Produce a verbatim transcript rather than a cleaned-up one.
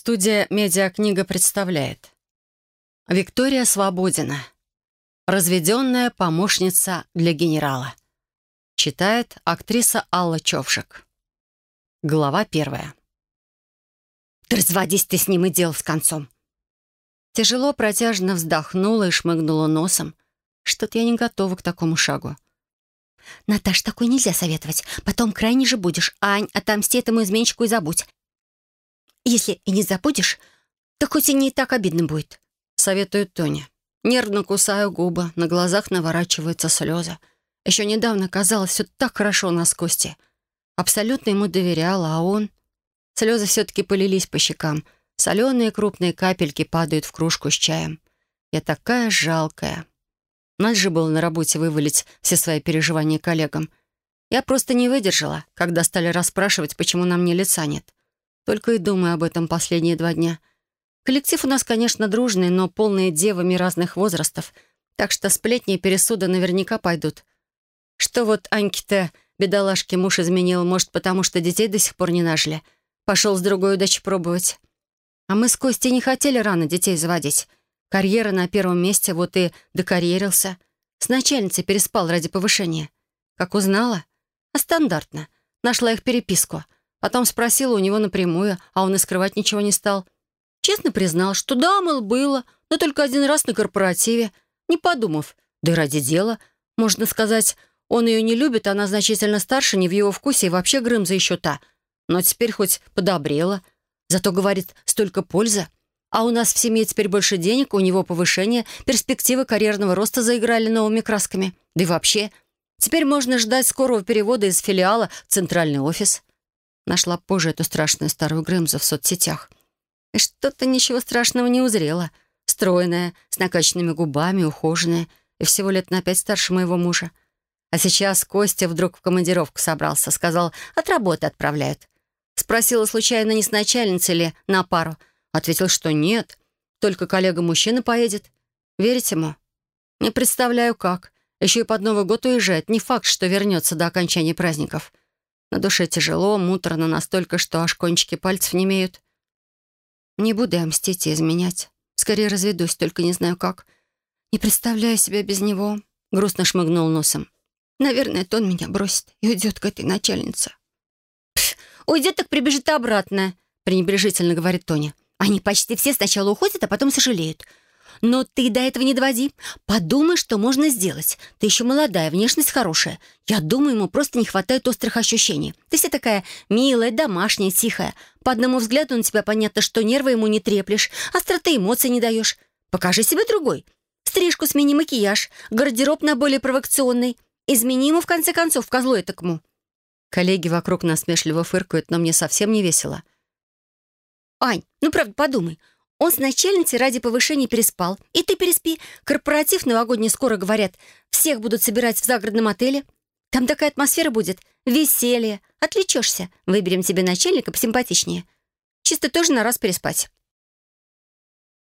Студия «Медиакнига» представляет Виктория Свободина. Разведенная помощница для генерала. Читает актриса Алла Човжик. Глава первая. «Да разводись ты с ним и дел с концом!» Тяжело протяжно вздохнула и шмыгнула носом. Что-то я не готова к такому шагу. «Наташ, такой нельзя советовать. Потом крайне же будешь. Ань, отомсти этому изменщику и забудь. Если и не забудешь, то хоть и не так обидно будет», — советует Тоня. Нервно кусаю губы, на глазах наворачиваются слезы. Еще недавно казалось все так хорошо у нас с Костей. Абсолютно ему доверяла, а он... Слезы все-таки полились по щекам. Соленые крупные капельки падают в кружку с чаем. Я такая жалкая. Надо же было на работе вывалить все свои переживания коллегам. Я просто не выдержала, когда стали расспрашивать, почему на мне лица нет. Только и думаю об этом последние два дня. Коллектив у нас, конечно, дружный, но полные девами разных возрастов, так что сплетни и пересуды наверняка пойдут. Что вот Аньке-то, бедолашке, муж изменил, может, потому что детей до сих пор не нажили. Пошел с другой удачи пробовать. А мы с Костей не хотели рано детей заводить. Карьера на первом месте, вот и докарьерился. С начальницей переспал ради повышения. Как узнала? А стандартно. Нашла их переписку. Потом спросила у него напрямую, а он и скрывать ничего не стал. Честно признал, что да, мол, было, но только один раз на корпоративе, не подумав. Да и ради дела. Можно сказать, он ее не любит, она значительно старше, не в его вкусе и вообще Грымза еще та. Но теперь хоть подобрела. Зато, говорит, столько пользы. А у нас в семье теперь больше денег, у него повышение, перспективы карьерного роста заиграли новыми красками. Да и вообще, теперь можно ждать скорого перевода из филиала в центральный офис. Нашла позже эту страшную старую Грымзу в соцсетях. И что-то ничего страшного не узрела. Стройная, с накачанными губами, ухоженная. И всего лет на пять старше моего мужа. А сейчас Костя вдруг в командировку собрался. Сказал, от работы отправляют. Спросила случайно, не с начальницей ли на пару. Ответил, что нет. Только коллега-мужчина поедет. Верить ему? Не представляю, как. Еще и под Новый год уезжает. Не факт, что вернется до окончания праздников. На душе тяжело, муторно настолько, что аж кончики пальцев немеют. Не буду я мстить и изменять. Скорее разведусь, только не знаю как. Не представляю себя без него. Грустно шмыгнул носом. Наверное, это он меня бросит и уйдет к этой начальнице. Пф, уйдет, так прибежит обратно, пренебрежительно говорит Тоня. Они почти все сначала уходят, а потом сожалеют. Но ты до этого не доводи. Подумай, что можно сделать. Ты еще молодая, внешность хорошая. Я думаю, ему просто не хватает острых ощущений. Ты вся такая милая, домашняя, тихая. По одному взгляду на тебя понятно, что нервы ему не треплешь, остроты эмоций не даешь. Покажи себе другой. Стрижку смени, макияж, гардероб на более провокационный. Измени ему, в конце концов, козлу этакому. Коллеги вокруг насмешливо фыркают, но мне совсем не весело. Ань, ну правда, подумай. Он с начальницей ради повышения переспал. И ты переспи. Корпоратив новогодний скоро, говорят. Всех будут собирать в загородном отеле. Там такая атмосфера будет. Веселье. Отвлечешься. Выберем тебе начальника посимпатичнее. Чисто тоже на раз переспать.